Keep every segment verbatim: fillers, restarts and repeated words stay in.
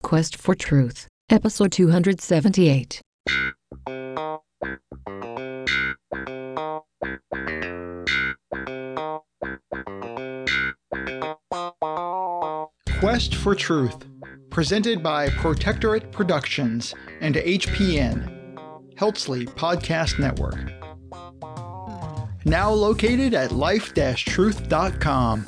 Quest for Truth, Episode two hundred seventy-eight. Quest for Truth, presented by Protectorate Productions and H P N, Heltsley Podcast Network. Now located at life dash truth dot com.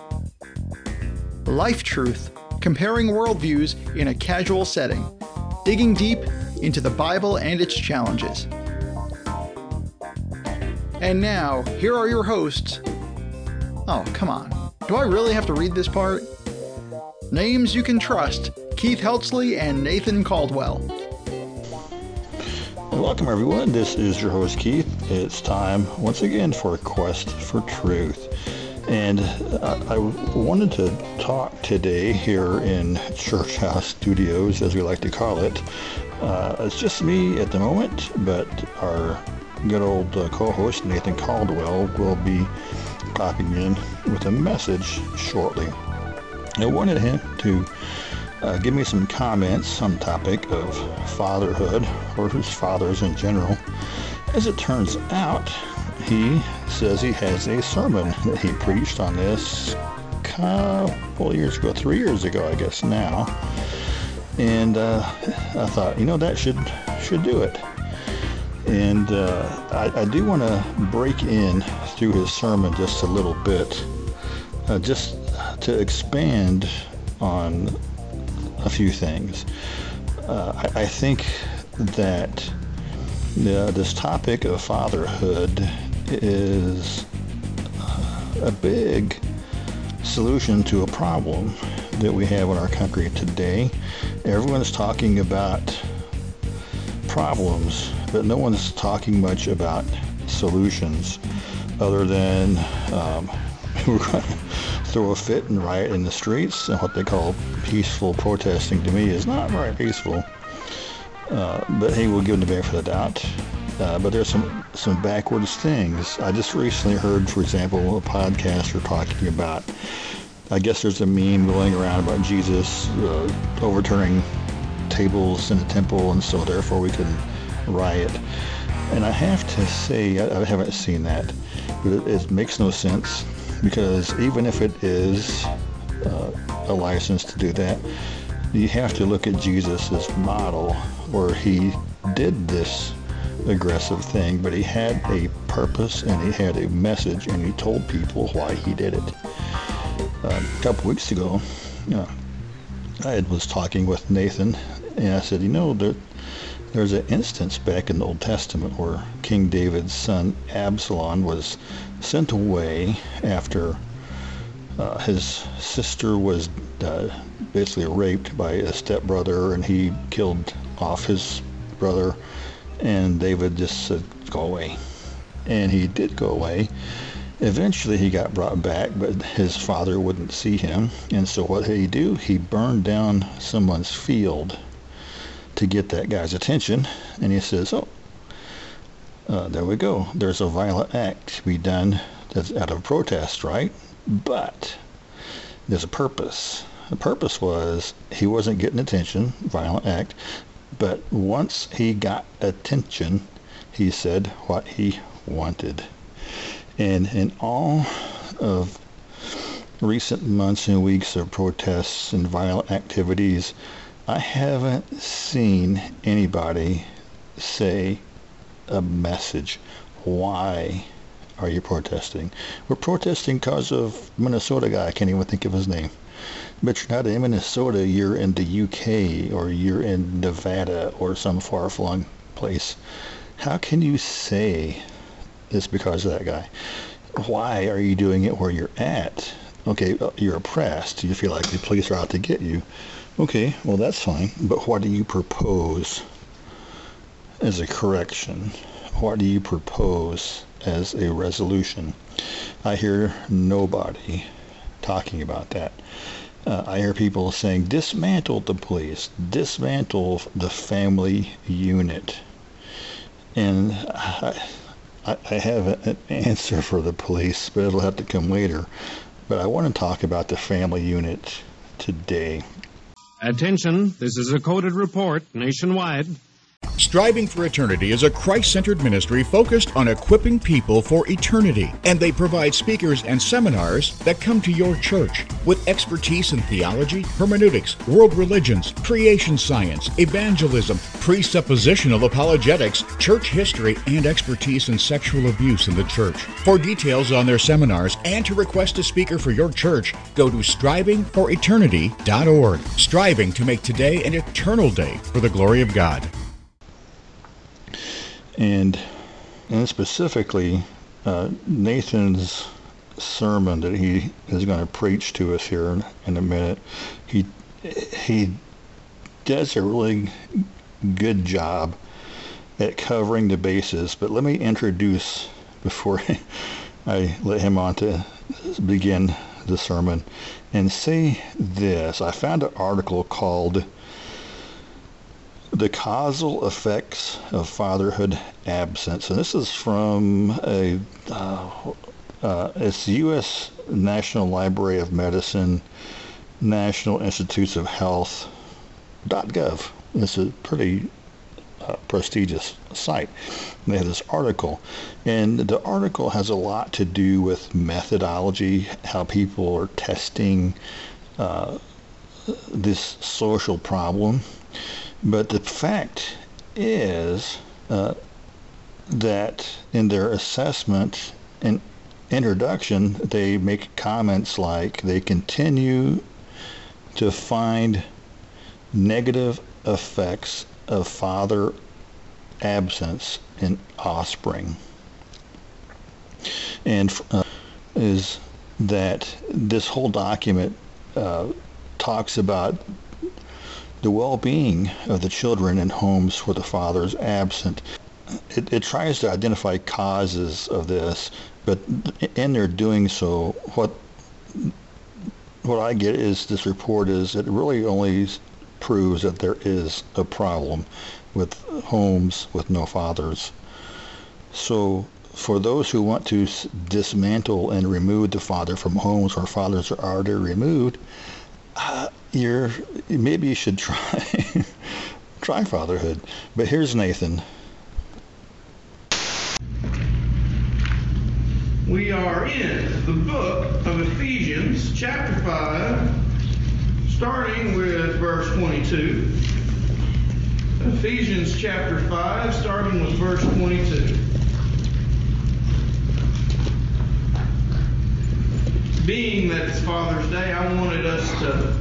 Life Truth, comparing worldviews in a casual setting, digging deep into the Bible and its challenges. And now, here are your hosts. Oh, come on. Do I really have to read this part? Names you can trust, Keith Heltsley and Nathan Caldwell. Welcome everyone, this is your host Keith. It's time once again for a Quest for Truth. And I, I wanted to talk today here in Church House Studios, as we like to call it. Uh, it's just me at the moment, but our good old uh, co-host Nathan Caldwell will be popping in with a message shortly. I wanted him to uh, give me some comments on the topic of fatherhood, or who's fathers in general. As it turns out, he says he has a sermon that he preached on this a couple years ago, three years ago, I guess now. And uh, I thought, you know, that should should do it. And uh, I, I do want to break in through his sermon just a little bit, uh, just to expand on a few things. Uh, I, I think that uh, this topic of fatherhood is a big solution to a problem that we have in our country today. Everyone's talking about problems, but no one's talking much about solutions other than um, we're going to throw a fit and riot in the streets, and what they call peaceful protesting to me is not very peaceful. Uh, but hey, we'll give them the benefit of the doubt. Uh, but there's some, some backwards things. I just recently heard, for example, a podcaster talking about, I guess there's a meme going around about Jesus uh, overturning tables in the temple, and so therefore we can riot. And I have to say, I, I haven't seen that, but it, it makes no sense, because even if it is uh, a license to do that, you have to look at Jesus' model, where he did this aggressive thing, but he had a purpose and he had a message, and he told people why he did it. Uh, a couple weeks ago, uh, I was talking with Nathan, and I said, you know, there, there's an instance back in the Old Testament where King David's son Absalom was sent away after uh, his sister was uh, basically raped by a stepbrother, and he killed off his brother, and David just said, go away. And he did go away. Eventually he got brought back, but his father wouldn't see him, and so what did he do? He burned down someone's field to get that guy's attention, and he says, oh, uh, there we go. There's a violent act to be done that's out of protest, right? But there's a purpose. The purpose was he wasn't getting attention, violent act, but once he got attention, he said what he wanted. And in all of recent months and weeks of protests and violent activities, I haven't seen anybody say a message. Why are you protesting? We're protesting because of Minnesota guy. I can't even think of his name. But you're not in Minnesota, you're in the U K, or you're in Nevada, or some far-flung place. How can you say it's because of that guy? Why are you doing it where you're at? Okay, you're oppressed. You feel like the police are out to get you. Okay, well, that's fine. But what do you propose as a correction? What do you propose as a resolution? I hear nobody talking about that. Uh, I hear people saying, dismantle the police, dismantle the family unit. And I, I, I have an answer for the police, but it'll have to come later. But I want to talk about the family unit today. Attention, this is a coded report nationwide. Striving for Eternity is a Christ-centered ministry focused on equipping people for eternity, and they provide speakers and seminars that come to your church with expertise in theology, hermeneutics, world religions, creation science, evangelism, presuppositional apologetics, church history, and expertise in sexual abuse in the church. For details on their seminars and to request a speaker for your church, go to striving for eternity dot org. Striving to make today an eternal day for the glory of God. And, and specifically, uh, Nathan's sermon that he is going to preach to us here in, in a minute, he he does a really good job at covering the bases. But let me introduce, before I let him on to begin the sermon, and say this. I found an article called The Causal Effects of Fatherhood Absence. And this is from a uh, uh, it's U S National Library of Medicine, National Institutes of Health dot gov. It's a pretty uh, prestigious site. And they have this article, and the article has a lot to do with methodology, how people are testing uh, this social problem. But the fact is uh, that in their assessment and introduction, they make comments like they continue to find negative effects of father absence in offspring. And uh, is that this whole document uh, talks about the well-being of the children in homes where the father is absent. It, it tries to identify causes of this, but in their doing so, what what I get is this report is it really only proves that there is a problem with homes with no fathers. So for those who want to dismantle and remove the father from homes where fathers are already removed, uh, you're maybe you should try try fatherhood. But here's Nathan. We are in the book of Ephesians, chapter five, starting with verse twenty-two. Ephesians chapter five, starting with verse twenty-two. Being that it's Father's Day, I wanted us to,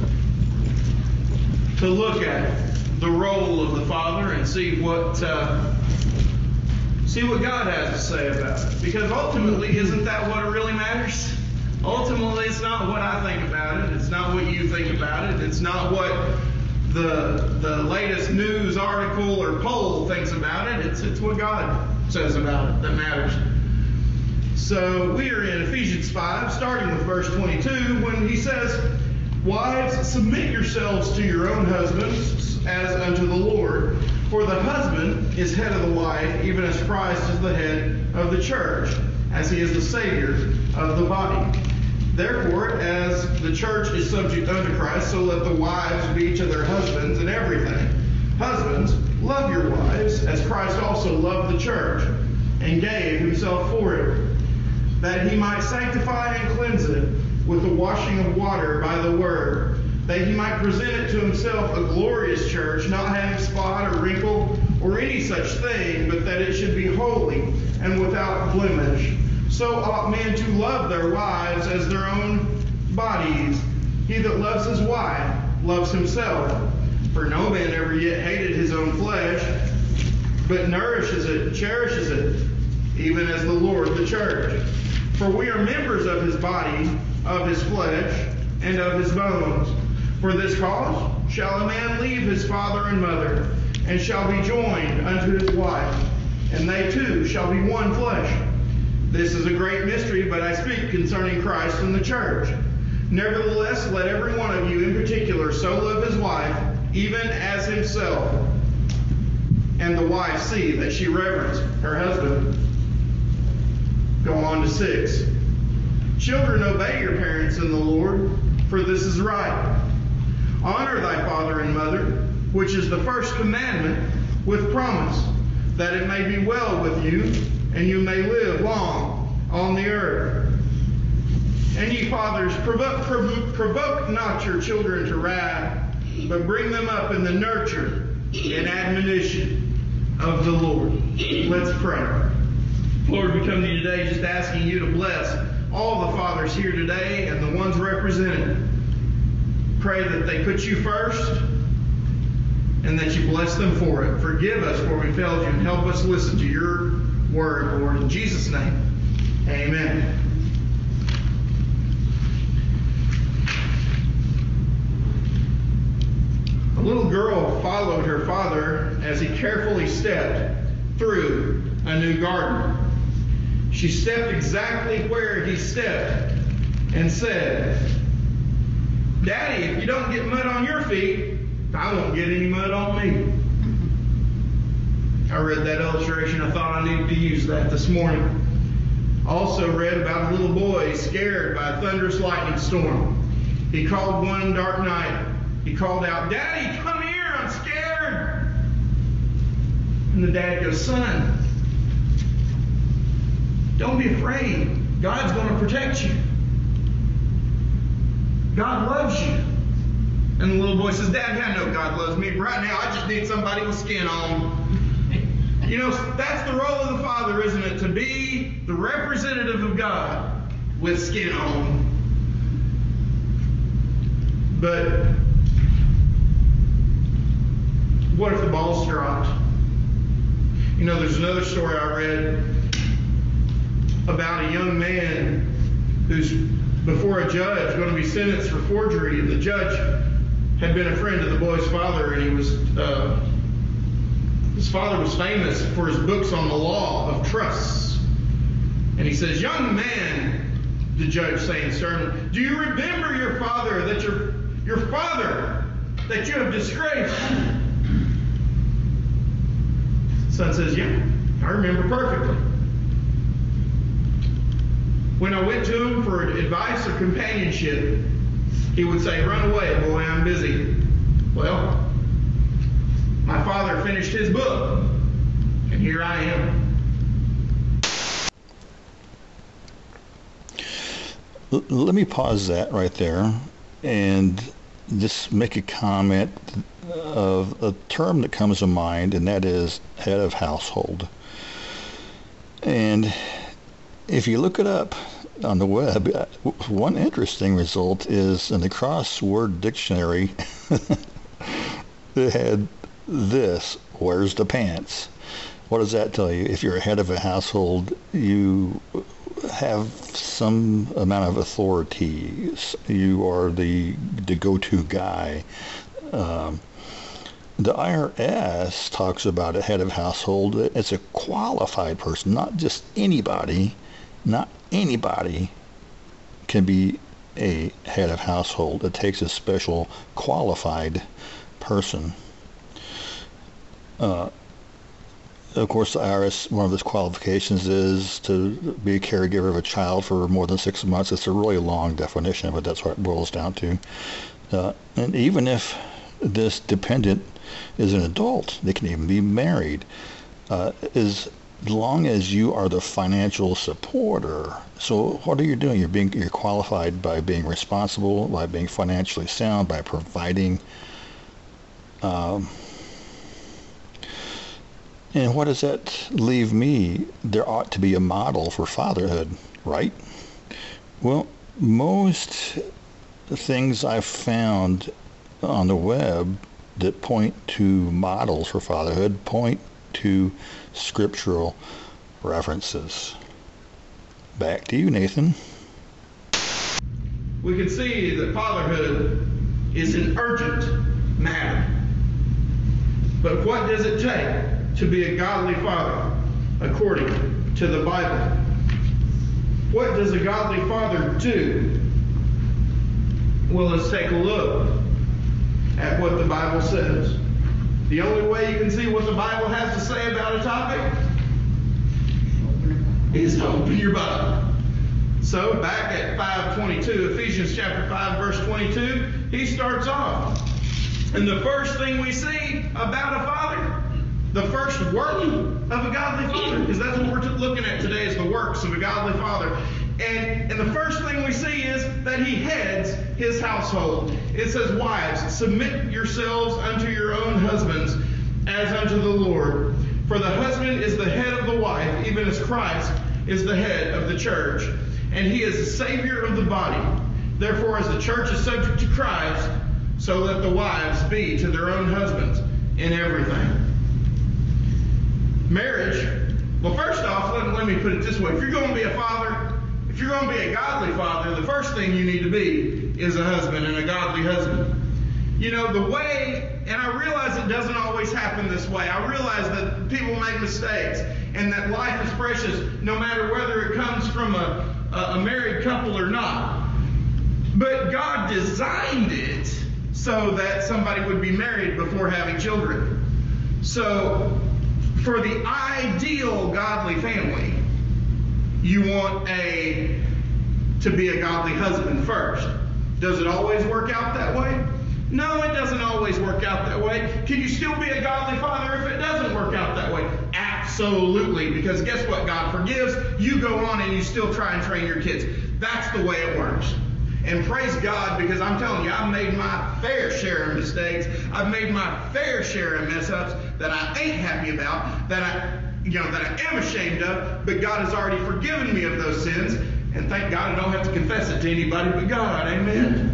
to look at the role of the father and see what uh, see what God has to say about it. Because ultimately, isn't that what really matters? Ultimately, it's not what I think about it. It's not what you think about it. It's not what the the latest news article or poll thinks about it. It's it's what God says about it that matters. So we are in Ephesians five, starting with verse twenty-two, when he says, "Wives, submit yourselves to your own husbands as unto the Lord. For the husband is head of the wife, even as Christ is the head of the church, as he is the Savior of the body. Therefore, as the church is subject unto Christ, so let the wives be to their husbands in everything. Husbands, love your wives, as Christ also loved the church, and gave himself for it, that he might sanctify and cleanse it with the washing of water by the word, that he might present it to himself a glorious church, not having spot or wrinkle or any such thing, but that it should be holy and without blemish. So ought men to love their wives as their own bodies. He that loves his wife loves himself. For no man ever yet hated his own flesh, but nourishes it, cherishes it, even as the Lord the church. For we are members of his body, of his flesh, and of his bones. For this cause shall a man leave his father and mother, and shall be joined unto his wife, and they two shall be one flesh. This is a great mystery, but I speak concerning Christ and the church. Nevertheless, let every one of you in particular so love his wife, even as himself, and the wife see that she reverence her husband." Go on to six. "Children, obey your parents in the Lord, for this is right. Honor thy father and mother, which is the first commandment, with promise, that it may be well with you, and you may live long on the earth. And ye fathers, provoke, provoke, provoke not your children to wrath, but bring them up in the nurture and admonition of the Lord. Let's pray. Lord, we come to you today just asking you to bless all the fathers here today and the ones represented. Pray that they put you first and that you bless them for it. Forgive us where we failed you and help us listen to your word, Lord. In Jesus' name, amen. A little girl followed her father as he carefully stepped through a new garden. She stepped exactly where he stepped and said, "Daddy, if you don't get mud on your feet, I won't get any mud on me." I read that illustration. I thought I needed to use that this morning. Also read about a little boy scared by a thunderous lightning storm. He called one dark night. He called out, "Daddy, come here, I'm scared." And the dad goes, "Son, don't be afraid. God's going to protect you. God loves you." And the little boy says, "Dad, I know God loves me. Right now, I just need somebody with skin on." You know, that's the role of the father, isn't it? To be the representative of God with skin on. But what if the ball's dropped? You know, there's another story I read about a young man who's before a judge going to be sentenced for forgery, and the judge had been a friend of the boy's father, and he was uh, his father was famous for his books on the law of trusts. And he says, "Young man," the judge saying sternly, "do you remember your father that your your father that you have disgraced?" Son says, "Yeah, I remember perfectly. When I went to him for advice or companionship, he would say, 'Run away, boy, I'm busy.' Well, my father finished his book, and here I am." L- let me pause that right there and just make a comment of a term that comes to mind, and that is head of household. And if you look it up on the web, one interesting result is in the crossword dictionary, it had this: "Where's the pants?" What does that tell you? If you're a head of a household, you have some amount of authority. You are the the go-to guy. Um, the I R S talks about a head of household as a qualified person, not just anybody. Not anybody can be a head of household. It takes a special qualified person. Uh, of course, the I R S, one of its qualifications is to be a caregiver of a child for more than six months. It's a really long definition, but that's what it boils down to. Uh, and even if this dependent is an adult, they can even be married. Uh, as long as you are the financial supporter. So what are you doing? You're being you're qualified by being responsible, by being financially sound, by providing. Um, and what does that leave me? There ought to be a model for fatherhood, right? Well, most things I've found on the web that point to models for fatherhood point to scriptural references. Back to you, Nathan. We can see that fatherhood is an urgent matter. But what does it take to be a godly father according to the Bible? What does a godly father do? Well, let's take a look at what the Bible says. The only way you can see what the Bible has to say about a topic is to open your Bible. So back at five twenty-two, Ephesians chapter five, verse twenty-two, he starts off And the first thing we see about a father, the first work of a godly father, because that's what we're t- looking at today, is the works of a godly father. And, and the first thing we see is that he heads his household. It says, wives, submit yourselves unto your own husbands as unto the Lord. For the husband is the head of the wife, even as Christ is the head of the church. And he is the Savior of the body. Therefore, as the church is subject to Christ, so let the wives be to their own husbands in everything. Marriage, well, first off, let, let me put it this way. If you're going to be a father, if you're going to be a godly father, the first thing you need to be is a husband, and a godly husband. You know, the way, and I realize it doesn't always happen this way. I realize that people make mistakes, and that life is precious no matter whether it comes from a, a, a married couple or not. But God designed it so that somebody would be married before having children. So, for the ideal godly family, you want a to be a godly husband first. Does it always work out that way? No, it doesn't always work out that way. Can you still be a godly father if it doesn't work out that way? Absolutely, because guess what? God forgives. You go on and you still try and train your kids. That's the way it works. And praise God, because I'm telling you, I've made my fair share of mistakes. I've made my fair share of mess-ups that I ain't happy about, that I, you know, that I am ashamed of. But God has already forgiven me of those sins, and thank God I don't have to confess it to anybody but God. Amen.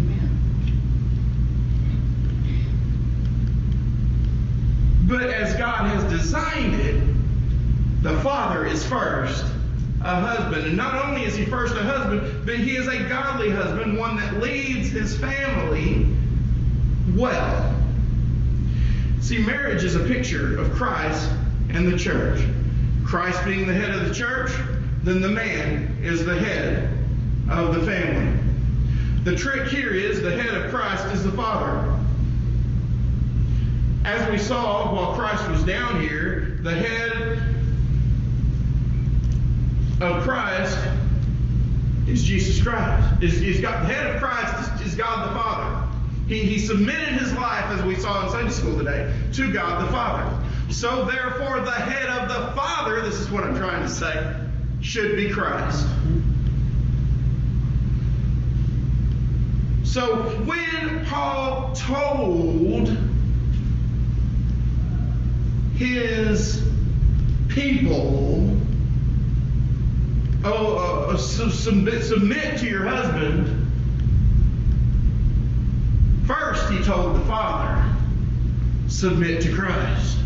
But as God has designed it, the father is first a husband. And not only is he first a husband, but he is a godly husband, one that leads his family well. See, marriage is a picture of Christ and the church. Christ being the head of the church, then the man is the head of the family. The trick here is the head of Christ is the father. As we saw while Christ was down here, the head of Christ is Jesus Christ. Is, is God, the head of Christ is, is God the Father. He, he submitted his life, as we saw in Sunday school today, to God the Father. So therefore, the head of the Father, this is what I'm trying to say, should be Christ. So when Paul told his people, oh, uh, submit, submit to your husband, first he told the Father, submit to Christ.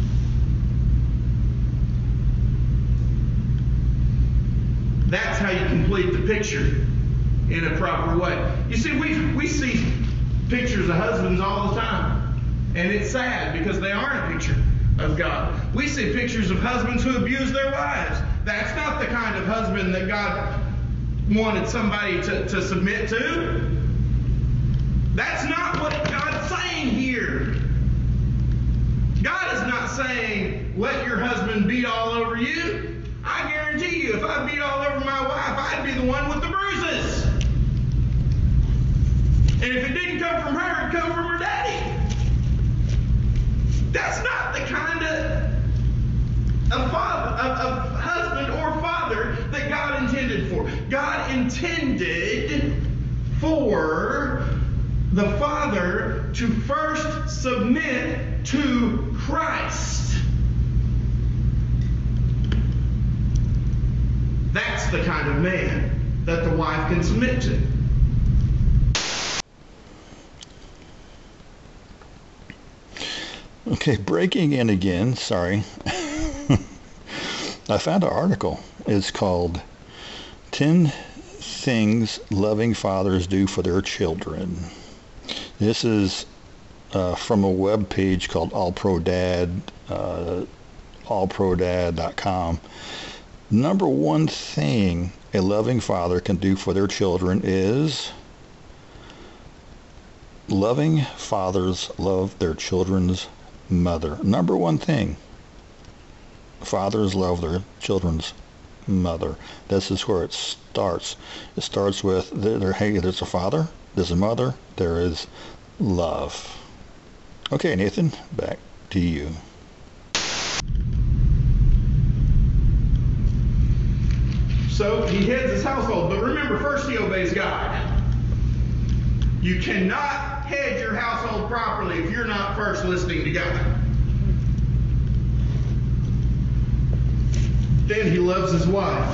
That's how you complete the picture in a proper way. You see, we we see pictures of husbands all the time, and it's sad because they aren't a picture of God. We see pictures of husbands who abuse their wives. That's not the kind of husband that God wanted somebody to, to submit to. That's not what God's saying here. God is not saying, let your husband beat all over you. I guarantee you, if I beat all over my wife, I'd be the one with the bruises. And if it didn't come from her, it'd come from her daddy. That's not the kind of, of, father, of, of husband or father that God intended for. God intended for the father to first submit to Christ. That's the kind of man that the wife can submit to. Okay, breaking in again, sorry. I found an article. It's called ten Things Loving Fathers Do for Their Children. This is uh, from a web page called All Pro Dad, uh, all pro dad dot com. Number one thing a loving father can do for their children is loving fathers love their children's mother. Number one thing, fathers love their children's mother. This is where it starts. It starts with there, there, hey, there's a father, there's a mother, there is love. Okay, Nathan, back to you. So he heads his household, but remember, first he obeys God. You cannot head your household properly if you're not first listening to God. Then he loves his wife.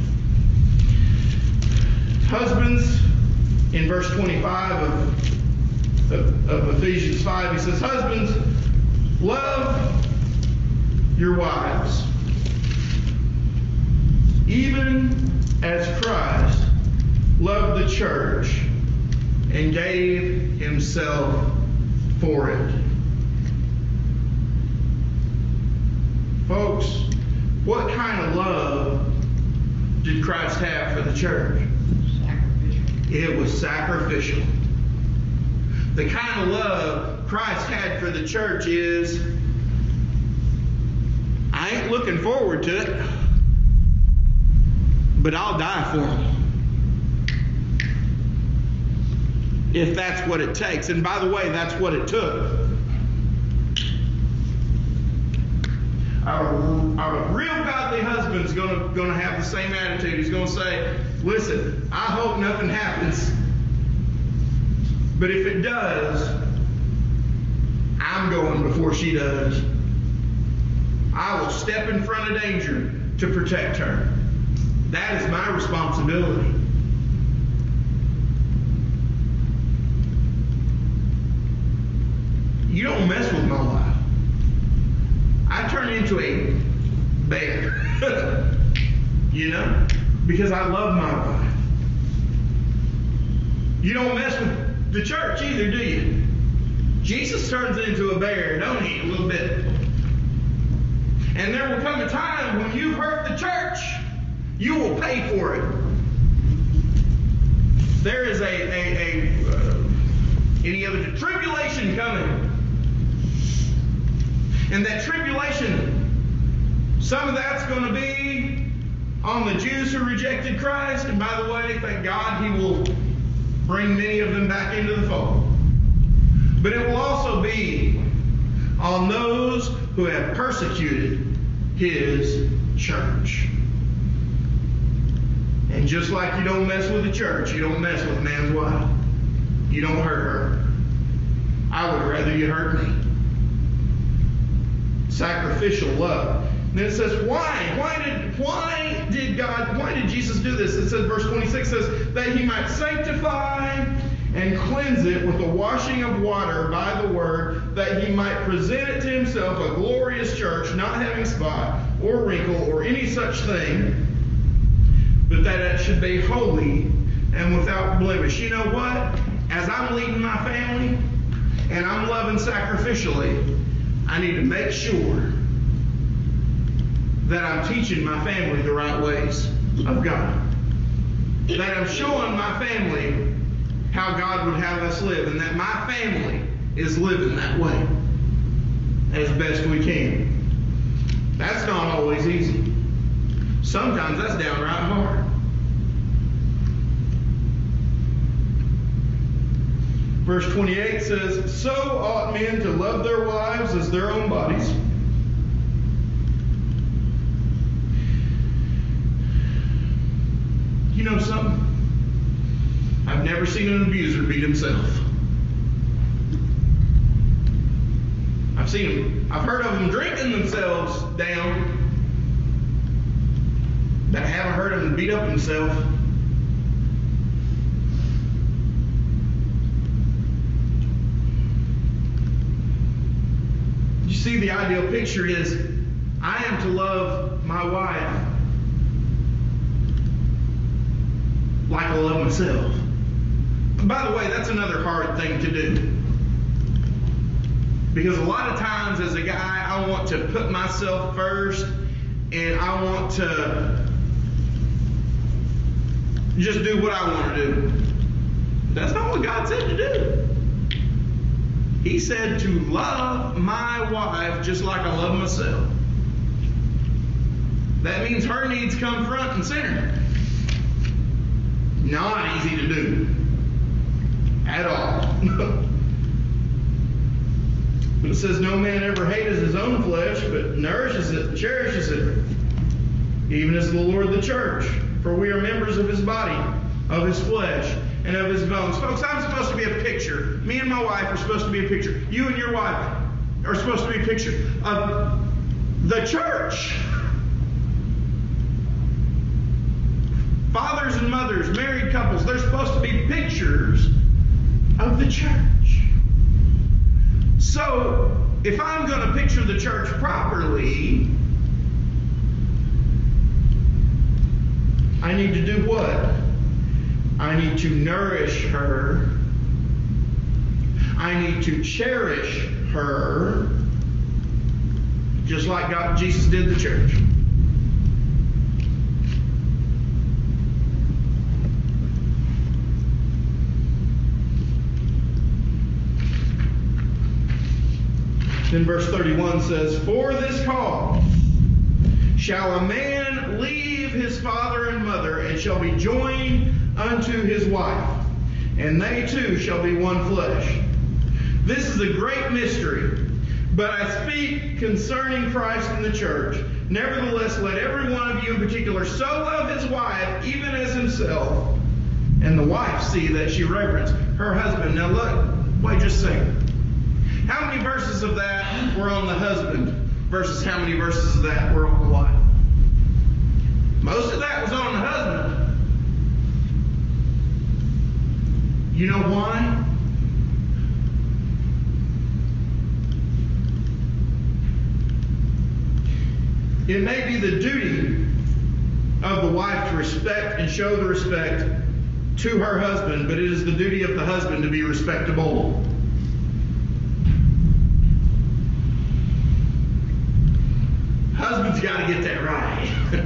Husbands, in verse twenty-five of, of, of Ephesians five, he says, husbands, love your wives, even as Christ loved the church and gave himself for it. Folks, what kind of love did Christ have for the church? Sacrificial. It was sacrificial. The kind of love Christ had for the church is, I ain't looking forward to it, but I'll die for them. If that's what it takes. And by the way, that's what it took. Our, our real godly husband's gonna, gonna have the same attitude. He's gonna say, listen, I hope nothing happens, but if it does, I'm going before she does. I will step in front of danger to protect her. That is my responsibility. You don't mess with my wife. I turn into a bear, you know, because I love my wife. You don't mess with the church either, do you? Jesus turns into a bear, don't he, a little bit? And there will come a time when you've hurt the church, you will pay for it. There is a, a, a uh, any other tribulation coming. And that tribulation, some of that's going to be on the Jews who rejected Christ. And by the way, thank God he will bring many of them back into the fold. But it will also be on those who have persecuted his church. And just like you don't mess with the church, you don't mess with a man's wife. You don't hurt her. I would rather you hurt me. Sacrificial love. And then it says, why? Why did why did God, why did Jesus do this? It says, verse twenty-six says, that he might sanctify and cleanse it with the washing of water by the word, that he might present it to himself a glorious church, not having spot or wrinkle or any such thing, but that it should be holy and without blemish. You know what? As I'm leading my family and I'm loving sacrificially, I need to make sure that I'm teaching my family the right ways of God. That I'm showing my family how God would have us live, and that my family is living that way as best we can. That's not always easy. Sometimes that's downright hard. Verse twenty-eight says, so ought men to love their wives as their own bodies. You know something? I've never seen an abuser beat himself. I've seen them, I've heard of them drinking themselves down, but I haven't heard of them beat up themselves. You see, the ideal picture is, I am to love my wife like I love myself. And by the way, that's another hard thing to do. Because a lot of times as a guy, I want to put myself first, and I want to just do what I want to do. That's not what God said to do. He said to love my wife just like I love myself. That means her needs come front and center. Not easy to do. At all. But it says, no man ever hated his own flesh, but nourishes it and cherishes it, even as the Lord the church. For we are members of his body, of his flesh, and of his bones. Folks, I'm supposed to be a picture. Me and my wife are supposed to be a picture. You and your wife are supposed to be a picture of the church. Fathers and mothers, married couples, they're supposed to be pictures of the church. So, if I'm going to picture the church properly, I need to do what? I need to nourish her. I need to cherish her, just like God, Jesus did the church. Then verse thirty-one says, for this cause shall a man leave his father and mother, and shall be joined unto his wife, and they two shall be one flesh. This is a great mystery, but I speak concerning Christ and the church. Nevertheless, let every one of you in particular so love his wife, even as himself, and the wife see that she reverence her husband. Now look, wait just a second. How many verses of that were on the husband versus how many verses of that were on the wife? Most of that was on the husband. You know why? It may be the duty of the wife to respect and show the respect to her husband, but it is the duty of the husband to be respectable. Husband's got to get that right.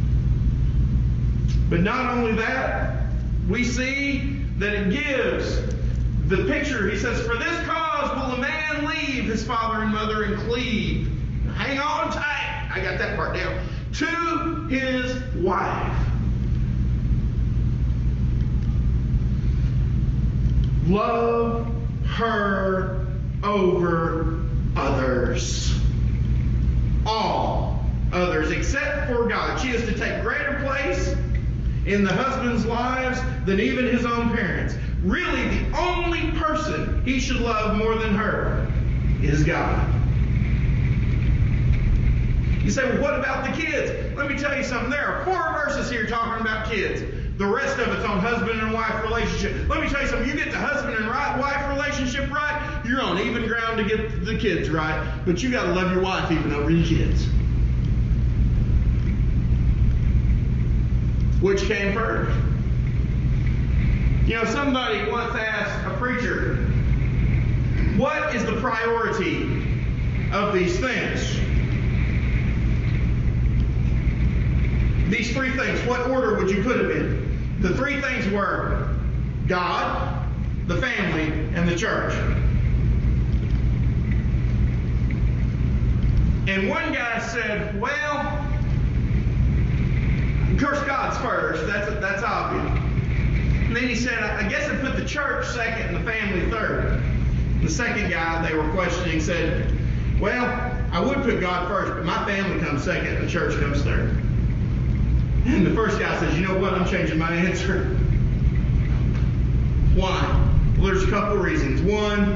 But not only that, we see that it gives the picture. He says, for this cause will a man leave his father and mother and cleave. Hang on tight. I got that part down. To his wife. Love her over others. All others except for God. She is to take greater place in the husband's lives than even his own parents. Really, the only person he should love more than her is God. You say, well, what about the kids? Let me tell you something. There are four verses here talking about kids. The rest of it's on husband and wife relationship. Let me tell you something. You get the husband and right, wife relationship right, you're on even ground to get the kids right. But you got to love your wife even over your kids. Which came first? You know, somebody once asked a preacher, what is the priority of these things? These three things, what order would you put them in? The three things were God, the family, and the church. And one guy said, well, of course God's first, that's, that's obvious. And then he said, I guess I'd put the church second and the family third. The second guy they were questioning said, well, I would put God first, but my family comes second and the church comes third. And the first guy says, you know what, I'm changing my answer. Why? Well, there's a couple of reasons. One,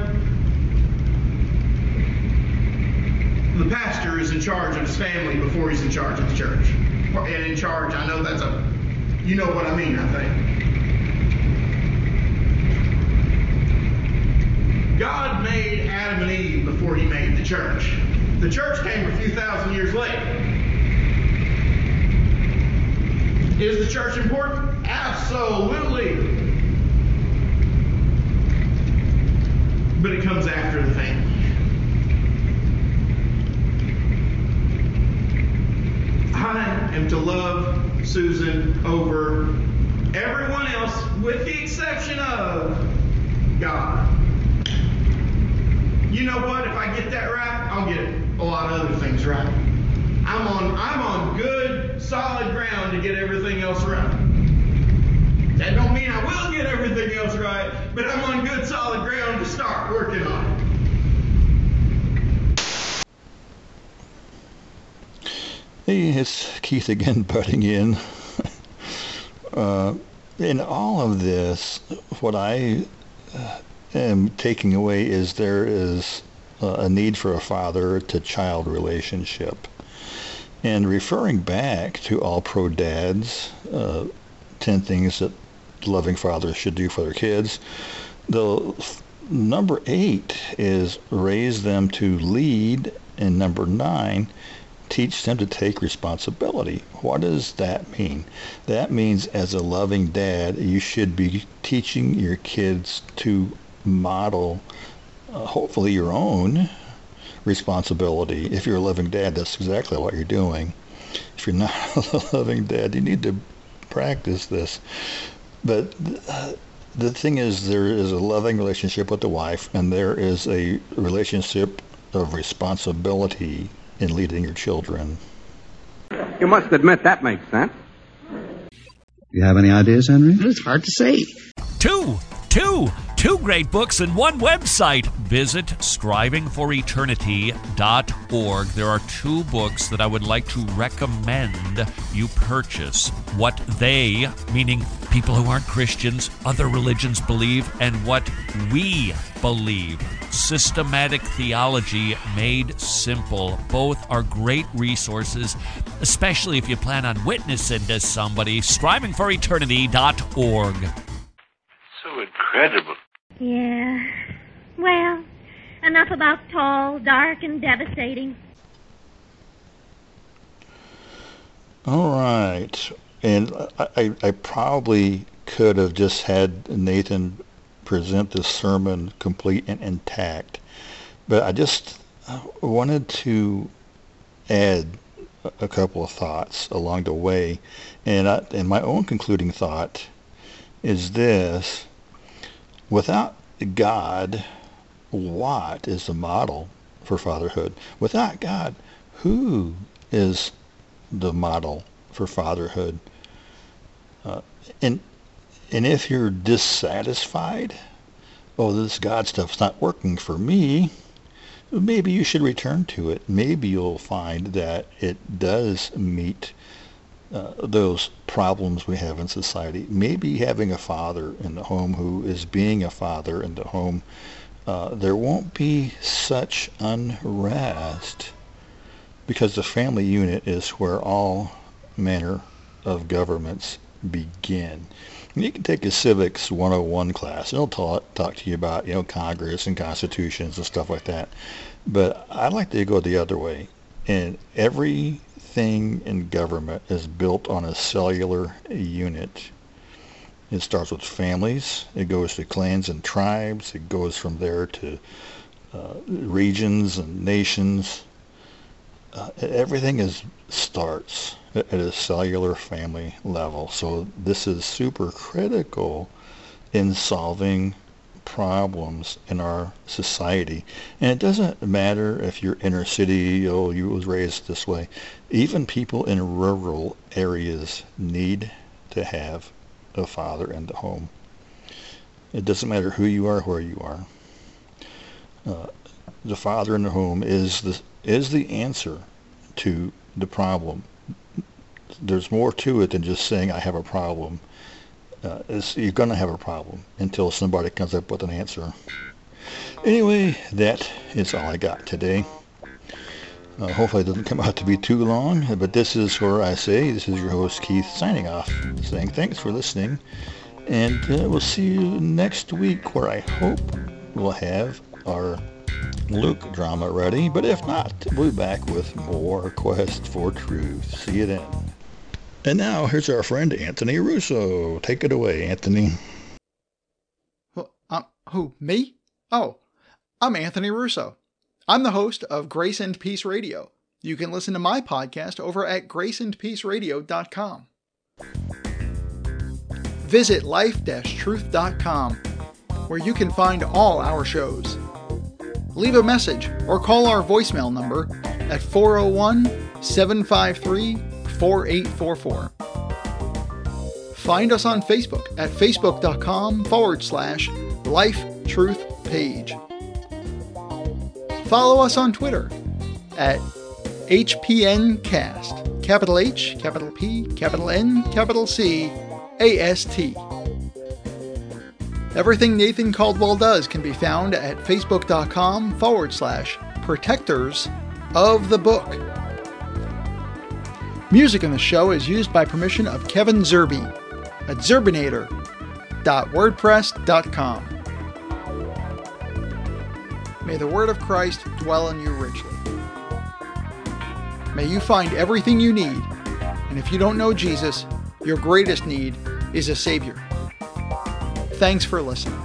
the pastor is in charge of his family before he's in charge of the church. And in charge, I know that's a, you know what I mean, I think. God made Adam and Eve before he made the church. The church came a few thousand years later. Is the church important? Absolutely. But it comes after the family. I am to love Susan over everyone else with the exception of God. You know what? If I get that right, I'll get a lot of other things right. I'm on, I'm on good, solid ground to get everything else right. That don't mean I will get everything else right, but I'm on good, solid ground to start working on Hey, it's Keith again, butting in. uh, in all of this, what I uh, am taking away is there is uh, a need for a father-to-child relationship. And referring back to All Pro Dads, uh, ten things that loving fathers should do for their kids, the f- number eight is raise them to lead, and number nine, teach them to take responsibility. What does that mean? That means as a loving dad, you should be teaching your kids to model, uh, hopefully your own responsibility. If you're a loving dad, that's exactly what you're doing. If you're not a loving dad, you need to practice this. But uh, the thing is, there is a loving relationship with the wife, and there is a relationship of responsibility in leading your children. You must admit that makes sense. You have any ideas, Henry? It's hard to say. Two, two, two great books and one website. Visit striving for eternity dot org. There are two books that I would like to recommend you purchase. What they, meaning people who aren't Christians, other religions believe, and what we believe. Systematic Theology Made Simple. Both are great resources, especially if you plan on witnessing to somebody. striving for eternity dot org. So incredible. Yeah. Well, enough about tall, dark, and devastating. All right. And I, I, I probably could have just had Nathan present this sermon complete and intact, but I just wanted to add a couple of thoughts along the way. And, I, and my own concluding thought is this: without God, what is the model for fatherhood? Without God, who is the model for fatherhood? Uh, and and if you're dissatisfied, oh, this God stuff's not working for me, maybe you should return to it. Maybe you'll find that it does meet uh, those problems we have in society. Maybe having a father in the home who is being a father in the home, uh, there won't be such unrest, because the family unit is where all manner of governments begin. And you can take a civics one oh one class, and it'll talk, talk to you about, you know, Congress and constitutions and stuff like that. But I like to go the other way. And everything in government is built on a cellular unit. It starts with families, it goes to clans and tribes, it goes from there to uh, regions and nations. Uh, everything is starts at a cellular family level. So this is super critical in solving problems in our society. And it doesn't matter if you're inner city, oh, you was raised this way. Even people in rural areas need to have a father in the home. It doesn't matter who you are, where you are. Uh, the father in the home is the is the answer to the problem. There's more to it than just saying I have a problem. Uh, you're going to have a problem until somebody comes up with an answer. Anyway, that is all I got today. Uh, hopefully it doesn't come out to be too long, but this is where I say, this is your host Keith signing off, saying thanks for listening, and uh, we'll see you next week, where I hope we'll have our Luke drama ready, but if not, we'll be back with more Quest for Truth. See you then. And now, here's our friend Anthony Russo. Take it away, Anthony. Well, um, who, me? Oh, I'm Anthony Russo. I'm the host of Grace and Peace Radio. You can listen to my podcast over at grace and peace radio dot com. Visit life dash truth dot com, where you can find all our shows. Leave a message or call our voicemail number at four oh one, seven five three, four eight four four. Find us on Facebook at facebook.com forward slash Life Truth Page. Follow us on Twitter at H P N Cast. capital H, capital P, capital N, capital C, A S T. Everything Nathan Caldwell does can be found at facebook.com forward slash protectors of the book. Music in the show is used by permission of Kevin Zerby at zerbinator dot wordpress dot com. May the word of Christ dwell in you richly. May you find everything you need, and if you don't know Jesus, your greatest need is a Savior. Thanks for listening.